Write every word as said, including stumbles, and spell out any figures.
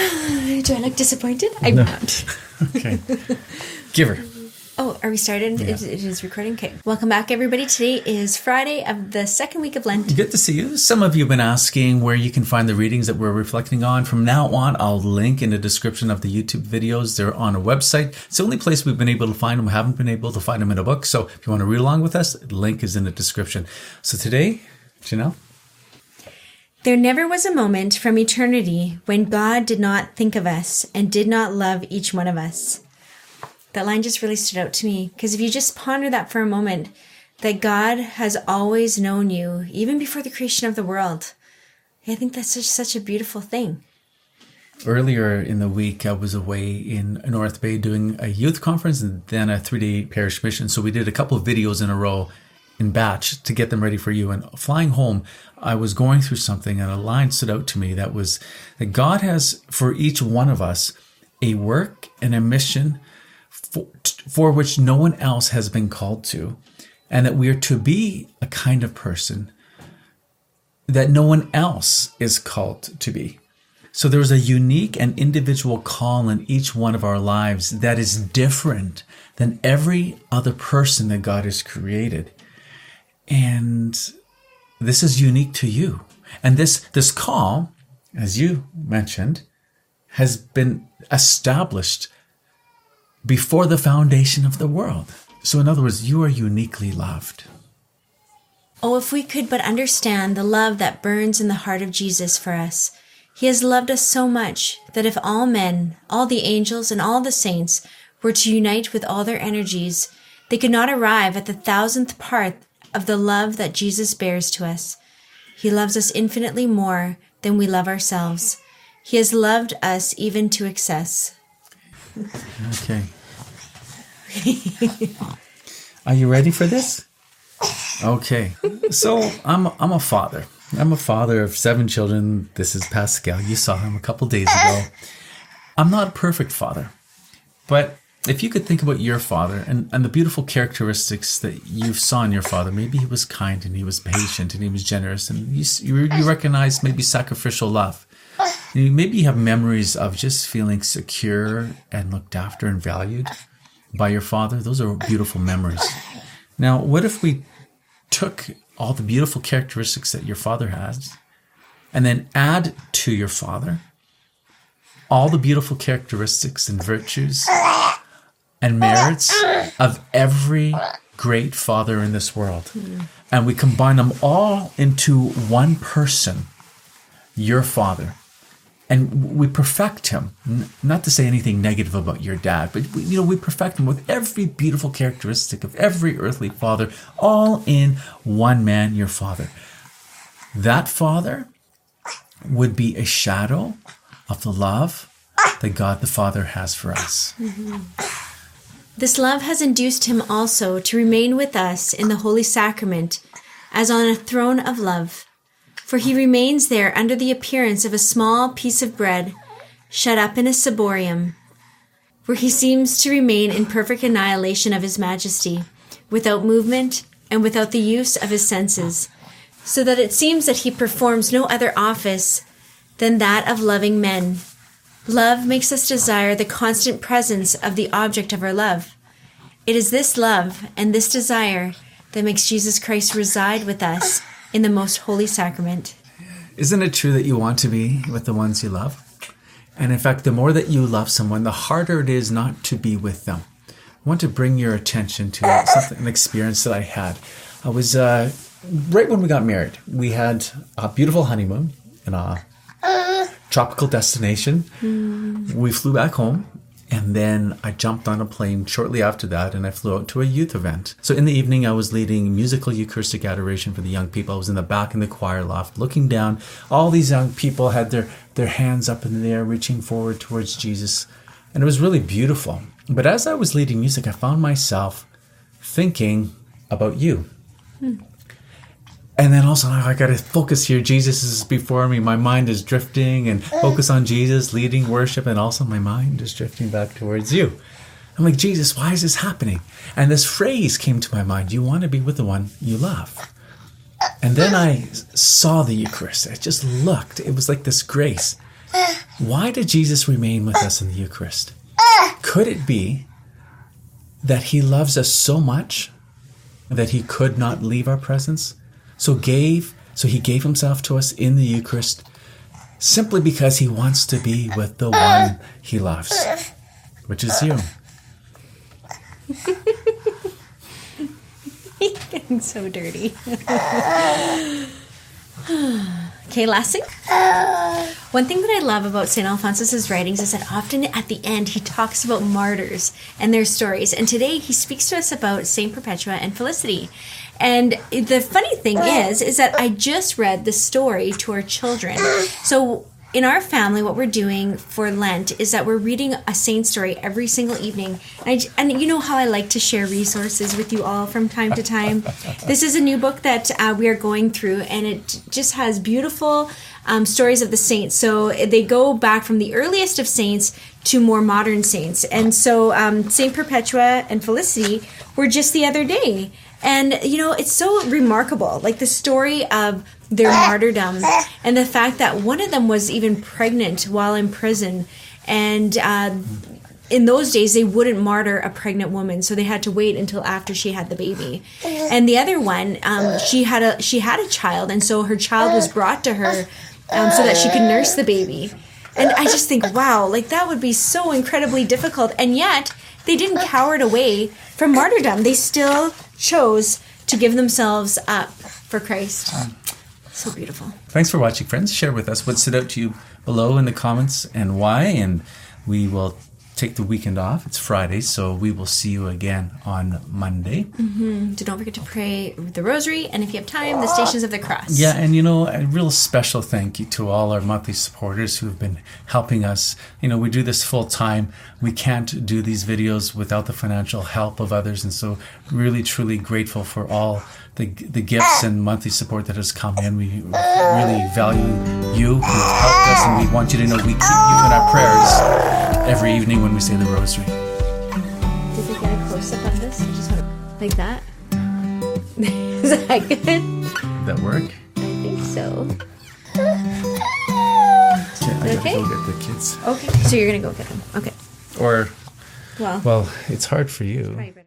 Do I look disappointed? I'm No. not. Okay. Give her. Oh, are we started? Yeah. It, it is recording? Okay. Welcome back, everybody. Today is Friday of the second week of Lent. Good to see you. Some of you have been asking where you can find the readings that we're reflecting on. From now on, I'll link in the description of the YouTube videos. They're on a website. It's the only place we've been able to find them. We haven't been able to find them in a book. So if you want to read along with us, the link is in the description. So today, Janelle? There never was a moment from eternity when God did not think of us and did not love each one of us. That line just really stood out to me, because if you just ponder that for a moment, that God has always known you, even before the creation of the world, I think that's such, such a beautiful thing. Earlier in the week, I was away in North Bay doing a youth conference and then a three-day parish mission. So we did a couple of videos in a row in batch to get them ready for you. And flying home, I was going through something and a line stood out to me that was that God has for each one of us a work and a mission For, for which no one else has been called to, and that we are to be a kind of person that no one else is called to be. So there's a unique and individual call in each one of our lives that is different than every other person that God has created. And this is unique to you. And this, this call, as you mentioned, has been established before the foundation of the world. So in other words, you are uniquely loved. Oh, if we could but understand the love that burns in the heart of Jesus for us. He has loved us so much that if all men, all the angels, and all the saints were to unite with all their energies, they could not arrive at the thousandth part of the love that Jesus bears to us. He loves us infinitely more than we love ourselves. He has loved us even to excess. Okay. Are you ready for this? Okay. So I'm I'm a father. I'm a father of seven children. This is Pascal. You saw him a couple days ago. I'm not a perfect father, but if you could think about your father and, and the beautiful characteristics that you saw in your father, maybe he was kind and he was patient and he was generous and you you, you recognize maybe sacrificial love. Maybe you have memories of just feeling secure and looked after and valued by your father. Those are beautiful memories. Now, what if we took all the beautiful characteristics that your father has and then add to your father all the beautiful characteristics and virtues and merits of every great father in this world. And we combine them all into one person, your father. And we perfect him, not to say anything negative about your dad, but we, you know, we perfect him with every beautiful characteristic of every earthly father, all in one man, your father. That father would be a shadow of the love that God the Father has for us. Mm-hmm. This love has induced him also to remain with us in the Holy Sacrament as on a throne of love. For he remains there under the appearance of a small piece of bread, shut up in a ciborium, where he seems to remain in perfect annihilation of his majesty, without movement and without the use of his senses, so that it seems that he performs no other office than that of loving men. Love makes us desire the constant presence of the object of our love. It is this love and this desire that makes Jesus Christ reside with us in the most holy sacrament. Isn't it true that you want to be with the ones you love? And in fact, the more that you love someone, the harder it is not to be with them. I want to bring your attention to something, an experience that I had. I was, uh, right when we got married, we had a beautiful honeymoon in a tropical destination. Mm. We flew back home. And then I jumped on a plane shortly after that and I flew out to a youth event. So in the evening, I was leading musical Eucharistic adoration for the young people. I was in the back in the choir loft looking down. All these young people had their, their hands up in the air, reaching forward towards Jesus. And it was really beautiful. But as I was leading music, I found myself thinking about you. Hmm. And then also, I got to focus here. Jesus is before me. My mind is drifting and focus on Jesus, leading worship. And also my mind is drifting back towards you. I'm like, Jesus, why is this happening? And this phrase came to my mind. You want to be with the one you love. And then I saw the Eucharist. I just looked. It was like this grace. Why did Jesus remain with us in the Eucharist? Could it be that he loves us so much that he could not leave our presence? So gave, so he gave himself to us in the Eucharist simply because he wants to be with the one he loves, which is you. He's getting so dirty. Okay, last thing. One thing that I love about Saint Alphonsus' writings is that often at the end he talks about martyrs and their stories. And today he speaks to us about Saint Perpetua and Felicity. And the funny thing is, is that I just read the story to our children. So in our family, what we're doing for Lent is that we're reading a saint story every single evening. And, I, and you know how I like to share resources with you all from time to time. This is a new book that uh, we are going through, and it just has beautiful um, stories of the saints. So they go back from the earliest of saints to more modern saints. And so um, Saint Perpetua and Felicity were just the other day. And, you know, it's so remarkable, like the story of their martyrdom and the fact that one of them was even pregnant while in prison. And uh, in those days, they wouldn't martyr a pregnant woman, so they had to wait until after she had the baby. And the other one, um, she had a she had a child, and so her child was brought to her um, so that she could nurse the baby. And I just think, wow, like that would be so incredibly difficult. And yet, they didn't cower it away from martyrdom. They still chose to give themselves up for Christ. So beautiful. Thanks for watching, friends. Share with us what stood out to you below in the comments and why. And we will take the weekend off. It's Friday, so we will see you again on Monday. Mm-hmm. So don't forget to pray the rosary, and if you have time, the Stations of the Cross. Yeah, and you know, a real special thank you to all our monthly supporters who have been helping us. You know, we do this full time. We can't do these videos without the financial help of others, and so really, truly grateful for all the the gifts and monthly support that has come in. We really value you who have helped us, and we want you to know we keep you in our prayers every evening when we say the rosary. Did we get a close-up of this? I just want to, like that? Is that good? Did that work? I think so. Okay, I gotta Okay. go get the kids. Okay, so you're going to go get them. Okay. Or, Well, well, it's hard for you. probably better.